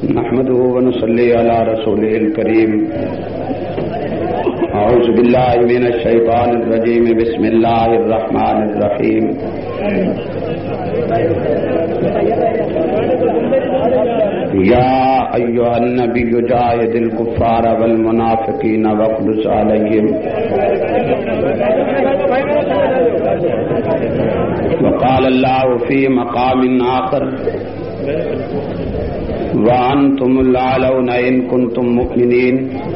نحمده ونصلي على رسوله الكريم. أعوذ بالله من الشيطان الرجيم. بسم الله الرحمن الرحيم. يا أيها النبي جاهد الكفار والمنافقين واغلظ عليهم. وقال الله في مقام آخر وأنتم الأعلون إن كنتم مؤمنين.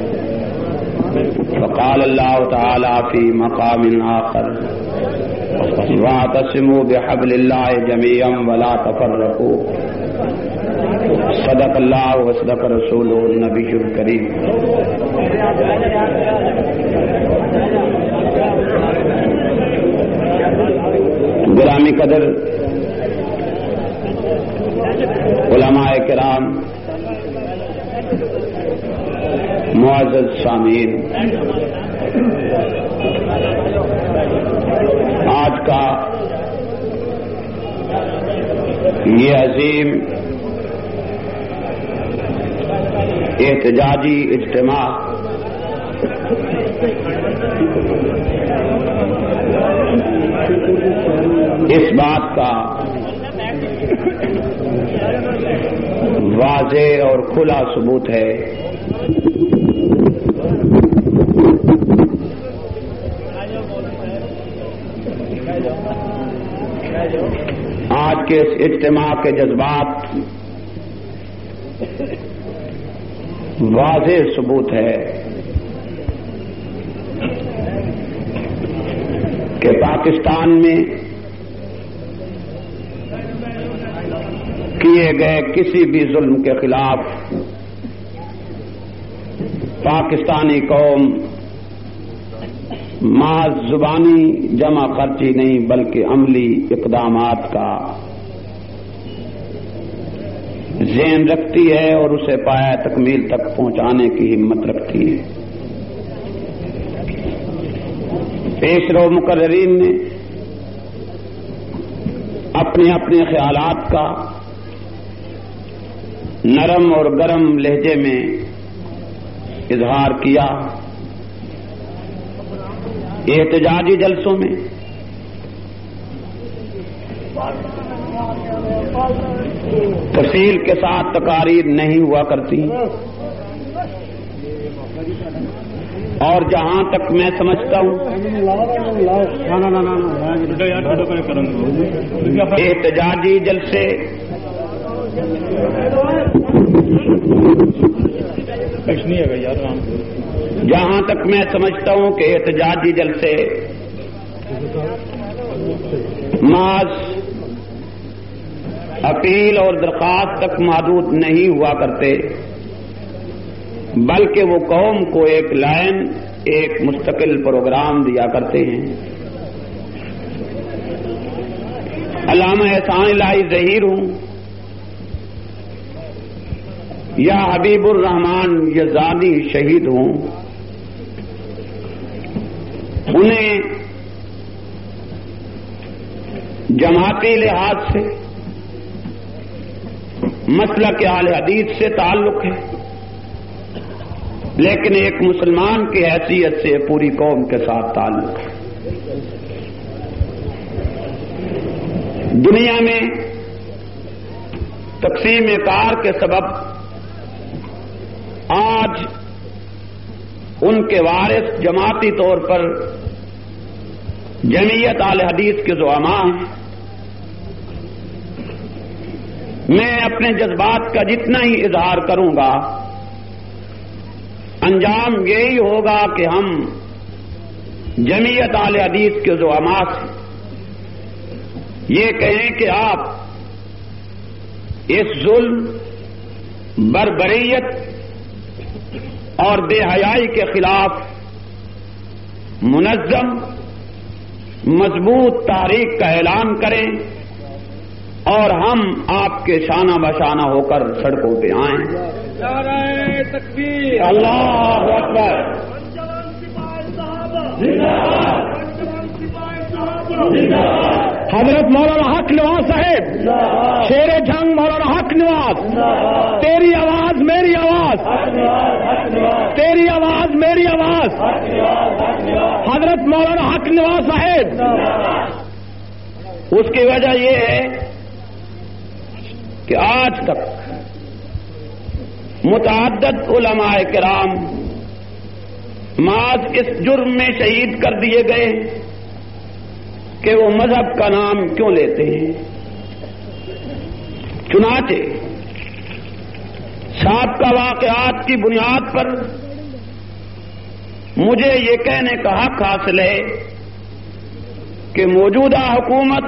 وقال الله تعالى في مقام آخر واعتصموا بحبل الله جميعا ولا تفرقوا. صدق الله وصدق رسوله النبي الكريم. گرامی قدر علماء کرام، معزز سامعین، آج کا یہ عظیم احتجاجی اجتماع اس بات کا واضح اور کھلا ثبوت ہے آج کے اس اجتماع کے جذبات واضح ثبوت ہے کہ پاکستان میں کیے گئے کسی بھی ظلم کے خلاف پاکستانی قوم محض زبانی جمع خرچی نہیں بلکہ عملی اقدامات کا ذہن رکھتی ہے اور اسے پایہ تکمیل تک پہنچانے کی ہمت رکھتی ہے. پیشرو مقررین نے اپنے اپنے خیالات کا نرم اور گرم لہجے میں اظہار کیا. احتجاجی جلسوں میں تفصیل کے ساتھ تقاریر نہیں ہوا کرتی اور جہاں تک میں سمجھتا ہوں احتجاجی جلسے جہاں تک میں سمجھتا ہوں کہ احتجاجی جلسے محض اپیل اور درخواست تک محدود نہیں ہوا کرتے بلکہ وہ قوم کو ایک لائن، ایک مستقل پروگرام دیا کرتے ہیں. علامہ احسان الہی ظہیر ہوں یا حبیب الرحمان یزدانی شہید ہوں، انہیں جماعتی لحاظ سے مسلک اہل حدیث سے تعلق ہے، لیکن ایک مسلمان کی حیثیت سے پوری قوم کے ساتھ تعلق ہے. دنیا میں تقسیم کار کے سبب آج ان کے وارث جماعتی طور پر جمعیت اہل حدیث کے زعماء ہیں. میں اپنے جذبات کا جتنا ہی اظہار کروں گا انجام یہی ہوگا کہ ہم جمعیت اہل حدیث کے زعماء سے یہ کہیں کہ آپ اس ظلم، بربریت اور بے حیائی کے خلاف منظم مضبوط تحریک کا اعلان کریں اور ہم آپ کے شانہ بشانہ ہو کر سڑکوں پہ آئیں. نعرہ تکبیر، اللہ اکبر. حضرت مولانا حق نواز صاحب، شیر جنگ مولانا حق نواز، تیری آواز تیری آواز میری آواز، حضرت مولانا حق نواز صاحب. اس کی وجہ یہ ہے کہ آج تک متعدد علماء کرام محض اس جرم میں شہید کر دیے گئے کہ وہ مذہب کا نام کیوں لیتے ہیں. چنانچہ سابقہ واقعات کی بنیاد پر مجھے یہ کہنے کا حق حاصل ہے کہ موجودہ حکومت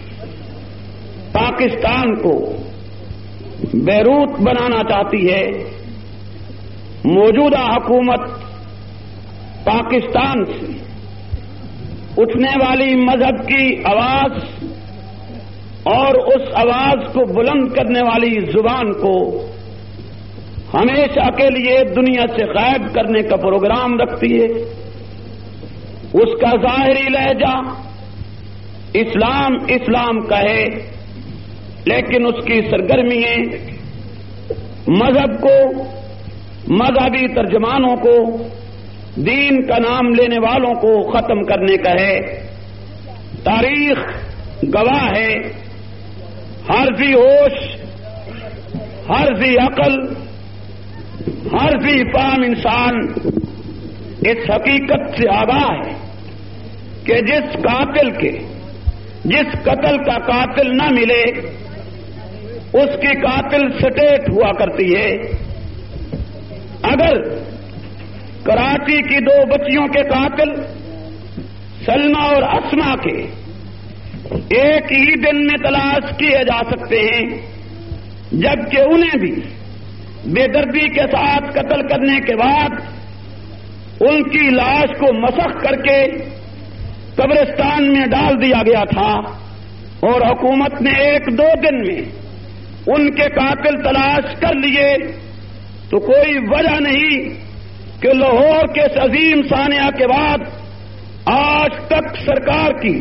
پاکستان کو بیروت بنانا چاہتی ہے. موجودہ حکومت پاکستان سے اٹھنے والی مذہب کی آواز اور اس آواز کو بلند کرنے والی زبان کو ہمیشہ کے لیے دنیا سے غائب کرنے کا پروگرام رکھتی ہے. اس کا ظاہری لہجہ اسلام اسلام کا ہے، لیکن اس کی سرگرمییں مذہب کو، مذہبی ترجمانوں کو، دین کا نام لینے والوں کو ختم کرنے کا ہے. تاریخ گواہ ہے، ہر ذی ہوش، ہر ذی عقل، ہر ذی فہم انسان اس حقیقت سے آگاہ ہے کہ جس قتل کا قاتل نہ ملے اس کی قاتل سٹیٹ ہوا کرتی ہے. اگر کراچی کی 2 بچیوں کے قاتل سلمہ اور اسما کے ایک ہی دن میں تلاش کیے جا سکتے ہیں، جبکہ انہیں بھی بے دردی کے ساتھ قتل کرنے کے بعد ان کی لاش کو مسخ کر کے قبرستان میں ڈال دیا گیا تھا، اور حکومت نے 1-2 دن میں ان کے قاتل تلاش کر لیے، تو کوئی وجہ نہیں کہ لاہور کے اس عظیم سانحہ کے بعد آج تک سرکار کی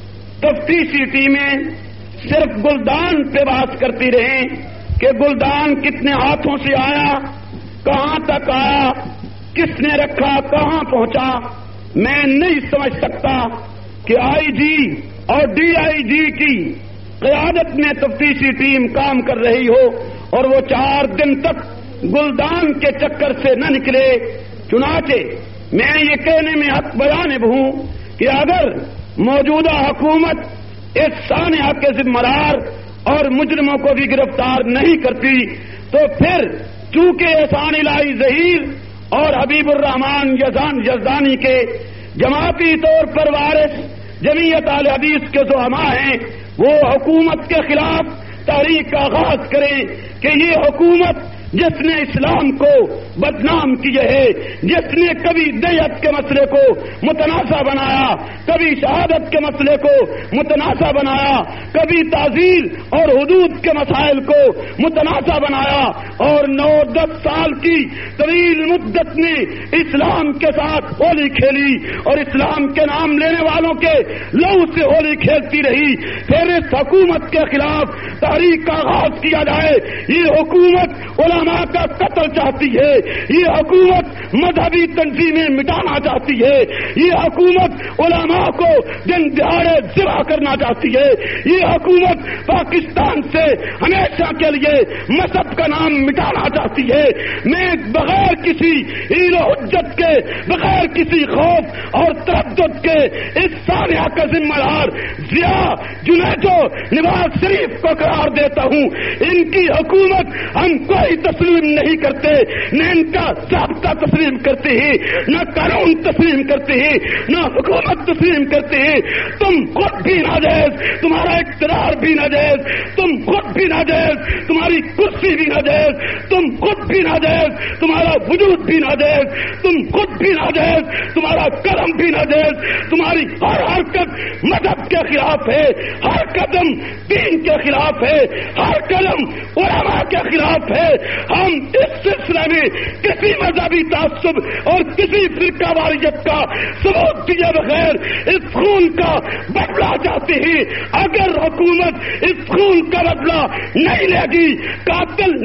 تفتیشی ٹیمیں صرف گلدان پہ بات کرتی رہیں کہ گلدان کتنے ہاتھوں سے آیا، کہاں تک آیا، کس نے رکھا، کہاں پہنچا. میں نہیں سمجھ سکتا کہ آئی جی اور ڈی آئی جی کی قیادت میں تفتیشی ٹیم کام کر رہی ہو اور وہ 4 دن تک گلدان کے چکر سے نہ نکلے. چنانچہ میں یہ کہنے میں حق بجانب ہوں کہ اگر موجودہ حکومت اس سانحہ کے ذمہ دار اور مجرموں کو بھی گرفتار نہیں کرتی تو پھر چونکہ احسان الہی ظہیر اور حبیب الرحمان یزدانی کے جماعتی طور پر وارث جمعیت اہل حدیث کے زعماء ہیں، وہ حکومت کے خلاف تحریک کا آغاز کریں کہ یہ حکومت جس نے اسلام کو بدنام کیا ہے، جس نے کبھی دیت کے مسئلے کو متنازع بنایا، کبھی شہادت کے مسئلے کو متنازع بنایا، کبھی تعزیر اور حدود کے مسائل کو متنازع بنایا، اور 9-10 سال کی طویل مدت نے اسلام کے ساتھ ہولی کھیلی اور اسلام کے نام لینے والوں کے لہو سے ہولی کھیلتی رہی. پھر اس حکومت کے خلاف تحریک کا آغاز کیا جائے. یہ حکومت علماء کا قتل چاہتی ہے، یہ حکومت مذہبی تنظیمیں مٹانا چاہتی ہے، یہ حکومت علماء کو دن دہاڑے ذبح کرنا چاہتی ہے، یہ حکومت پاکستان سے ہمیشہ کے لیے مذہب کا نام مٹانا چاہتی ہے. میں بغیر کسی ہیل و حجت کے، بغیر کسی خوف اور تردد کے اس سانحہ کا ذمہ دار ضیاء جنید و نواز شریف کو قرار دیتا ہوں. ان کی حکومت ہم کوئی تسلیم نہیں کرتے، نہ ان کا ضابطہ تسلیم کرتے ہیں، نہ قانون تسلیم کرتے ہیں، نہ حکومت تسلیم کرتے ہیں. تم خود بھی ناجائز، تمہارا اقتدار بھی ناجائز، تم خود بھی ناجائز، تمہاری کرسی بھی ناجائز، تم خود بھی ناجائز، تمہارا وجود بھی ناجائز، تم خود بھی ناجائز، تمہارا قلم بھی ناجائز، تمہاری ہر حرکت مذہب کے خلاف ہے، ہر قدم دین کے خلاف ہے، ہر قلم علماء کے خلاف ہے. ہم اس سلسلے میں کسی مذہبی تعصب اور کسی فرقہ واریت کا ثبوت دیے بغیر اس خون کا بدلہ چاہتے ہیں. اگر حکومت اس خون کا بدلہ نہیں لے گی، قاتل نہیں لائے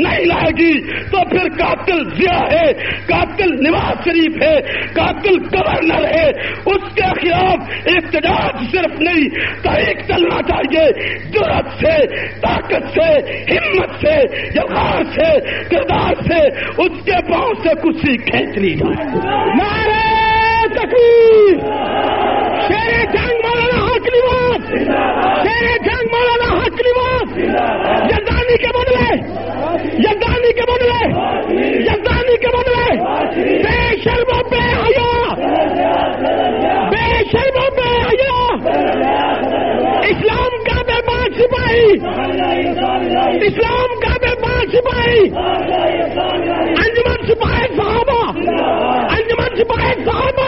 جائے گی تو پھر قاتل ضیاء ہے، قاتل نواز شریف ہے، قاتل گورنر ہے، اس کے خلاف احتجاج صرف نہیں، تحریک چلنا چاہیے، جرأت سے، طاقت سے، ہمت سے، جوہر سے، کردار سے اس کے پاؤں سے کرسی کھینچ لی جائے۔ نعرہ تکبیر، شیر جنگ مولانا حق نواز، شیر جنگ مولانا حق نواز، یزدانی کے بدلے، یزدانی کے بدلے، یزدانی کے بدلے، بے شرم و بے حیا، بے شرم و بے حیا، اسلام کا بے پاک سپاہی، اسلام کا بے پاک سپاہی، انجمن سپاہی صحابہ، انجمن سپاہی صحابہ،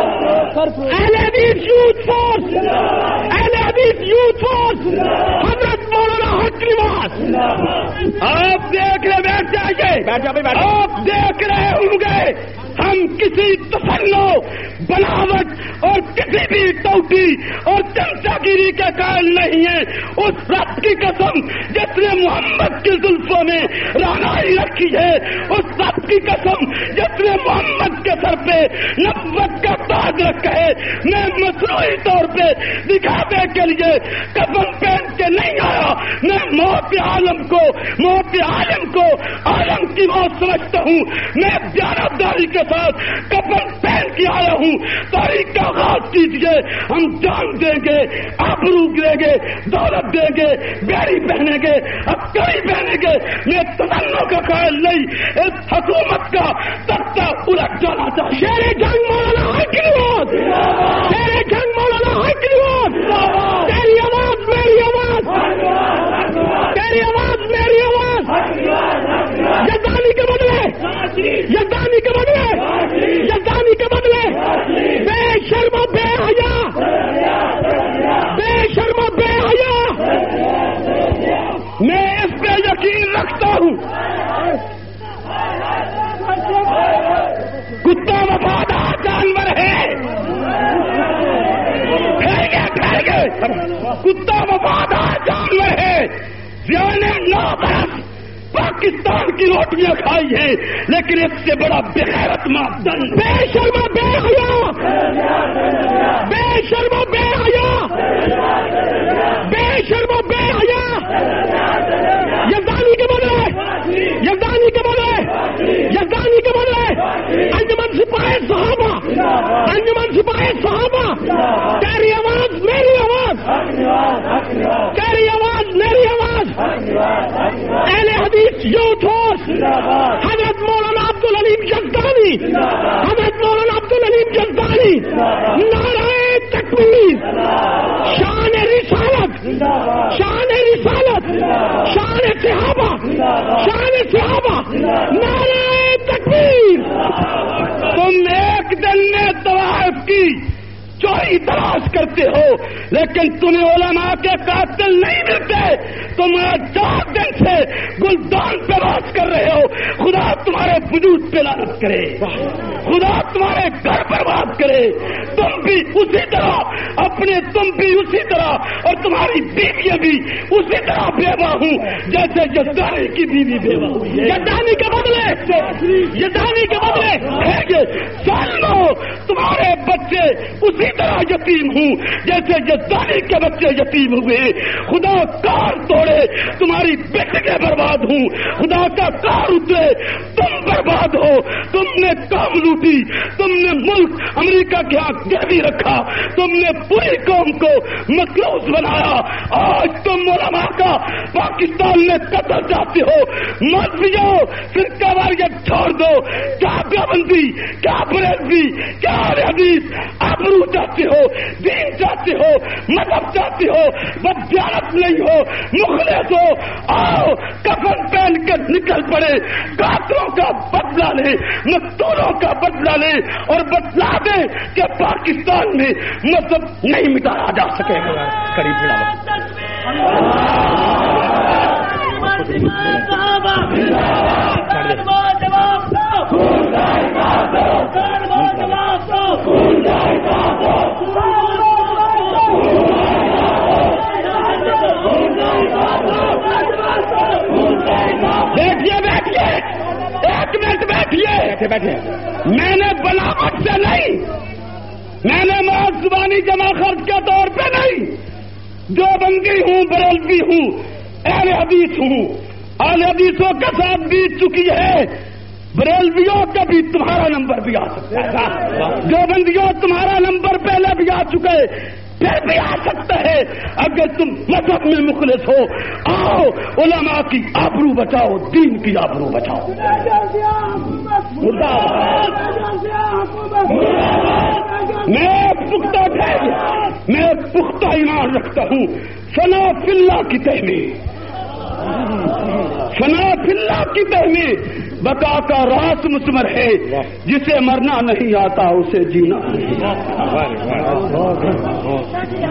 اہل حدیث یوتھ فورس، اہل حدیث یوتھ فورس، حضرت مولانا حق نواز۔ آپ دیکھ رہے، بیٹھ جائیے، آپ دیکھ رہے ہوں گے ہم کسی تسلو، بناوٹ اور کسی بھی ٹوٹی اور چمچا گیری کے قائل نہیں ہیں۔ اس رب کی قسم جس نے محمد کی زلفوں میں رہنائی رکھی ہے، اس رب کی قسم جس نے محمد کے سر پہ نبوت کا تاج رکھا ہے، میں مصنوعی طور پہ دکھانے کے لیے کفن پہن کے نہیں آیا، میں موت عالم کو، موت عالم کو عالم کی موت سمجھتا ہوں، میں دیانتداری کے ساتھ کفن پہن کے آیا ہوں۔ تاریخ کا آغاز کیجیے، ہم جان دیں گے، آبرو دیں گے، دولت دیں گے، بیڑی پہنیں گے، ہتھکڑی پہنیں گے، میں تمنا کا قائل نہیں، اس حکومت کا تختہ الٹ جانا چاہیے۔ شیر جنگ مولانا حق نواز، شیر جنگ مولانا حق نواز، تیری آواز میری آواز، تیری آواز میری آواز، یزدانی کے بدلے، یزدانی کے بدلے، یزدانی کے بدلے، بے شرم و بے حیا، بے شرم و بے حیا، میں اس پہ یقین رکھتا ہوں، کتا وفادار جانور ہے، ٹھہر گئے، کتا وفادار جانور ہے، ضیاء نے 9 برس پاکستان کی روٹیاں کھائی ہیں، لیکن اس سے بڑا بے غیرت معدن، بے شرم و بے حیا، بے شرم و بے حیا، بے شرم و بے حیا، یزدانی کے بدلے، یزدانی کے بدلے، یزدانی کے بدلے، انجمن سپاہی صحابہ، انجمن سپاہی صحابہ، تیری آواز میری آواز، تیری آواز میری آواز، اہل حدیث یوتھ فورس، حضرت مولانا عبدالعلیم یزدانی، حضرت مولانا عبدالعلیم یزدانی، نعرہ تکبیر، شان رسالت، شان رسالت، شان صحابہ، شان صحابہ، نعرہ تکبیر۔ تم ایک دن میں طوائف کی چوری تلاش کرتے ہو، لیکن تمہیں علماء کے قاتل نہیں ملتے، تم 4 دن سے گلدان پہ بات کر رہے ہو، خدا تمہارے وجود پہ لعنت کرے، خدا تمہارے گھر پر بات کرے، تم بھی اسی طرح اپنے، تم بھی اسی طرح اور تمہاری بیویاں بھی اسی طرح بیوہ ہوں جیسے یزدانی کی بیوی بیوہ ہوئی ہے۔ یزدانی کے بدلے، یزدانی کے بدلے سالوں تمہارے بچے اسی طرح یتیم ہوں جیسے یزدانی کے بچے یتیم ہوئے۔ خدا کار توڑے تمہاری بیٹیاں برباد ہوں، خدا کا کار اترے تم برباد ہو، تم نے قوم لوٹی، تم نے ملک امریکہ کے ہاں گروی رکھا، تم نے پوری قوم کو مقروض بنایا، آج تم علماء کا پاکستان میں قتل چاہتے ہو۔ مولویوں فرقہ واریت چھوڑ دو، کیا دیوبندی، کیا بریلوی، کیا حدیث، آبرو چاہتے ہو، دین چاہتے ہو، مذہب چاہتے ہو، بدیانت نہیں ہو، مخلص ہو، آؤ کفن پہن کر نکل پڑے، قاتلوں کا بدلہ لیں، مقتولوں کا بدلہ لیں اور بتلا دیں کہ پاکستان میں مذہب نہیں مٹایا جا سکے گا۔ قریب بیٹھیے بیٹھیے بیٹھے بیٹھے میں نے بلاوٹ سے نہیں، میں نے محض زبانی جمع خرچ کے طور پہ نہیں، جو بندی ہوں، بریلوی ہوں، اہل حدیث ہوں، اہل حدیثوں کے ساتھ بیت چکی ہے، بریلویوں کا بھی تمہارا نمبر بھی آ سکتا ہے، جو بندیوں تمہارا نمبر پہلے بھی آ چکے پھر بھی آ سکتا ہے، اگر تم مذہب میں مخلص ہو، آؤ علماء کی آبرو بچاؤ، دین کی آبرو بچاؤ۔ میں پختہ ایمان رکھتا ہوں فنا فی اللہ کی تحمید، فنا فی اللہ کی تحمید، بقا کا راز مثمر ہے، جسے مرنا نہیں آتا اسے جینا نہیں آتا۔